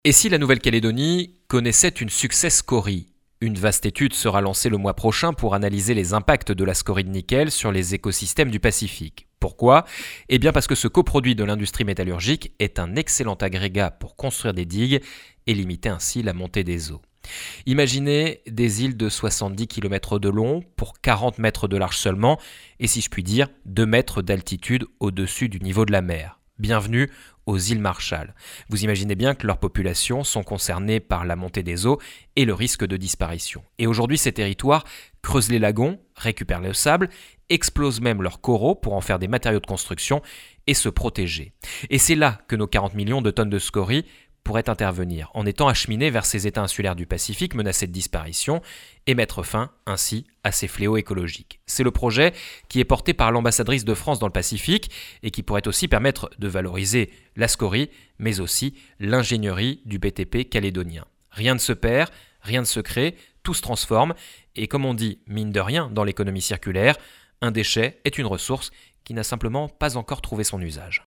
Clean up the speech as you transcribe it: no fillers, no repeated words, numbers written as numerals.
Et si la Nouvelle-Calédonie connaissait une success story ? Une vaste étude sera lancée le mois prochain pour analyser les impacts de la scorie de nickel sur les écosystèmes du Pacifique. Pourquoi ? Eh bien parce que ce coproduit de l'industrie métallurgique est un excellent agrégat pour construire des digues et limiter ainsi la montée des eaux. Imaginez des îles de 70 km de long pour 40 mètres de large seulement et si je puis dire 2 mètres d'altitude au-dessus du niveau de la mer. Bienvenue aux îles Marshall. Vous imaginez bien que leurs populations sont concernées par la montée des eaux et le risque de disparition. Et aujourd'hui, ces territoires creusent les lagons, récupèrent le sable, explosent même leurs coraux pour en faire des matériaux de construction et se protéger. Et c'est là que nos 40 millions de tonnes de scories pourraient intervenir, en étant acheminés vers ces États insulaires du Pacifique menacés de disparition et mettre fin ainsi à ces fléaux écologiques. C'est le projet qui est porté par l'ambassadrice de France dans le Pacifique et qui pourrait aussi permettre de valoriser la scorie, mais aussi l'ingénierie du BTP calédonien. Rien ne se perd, rien ne se crée, tout se transforme et comme on dit mine de rien dans l'économie circulaire, un déchet est une ressource qui n'a simplement pas encore trouvé son usage.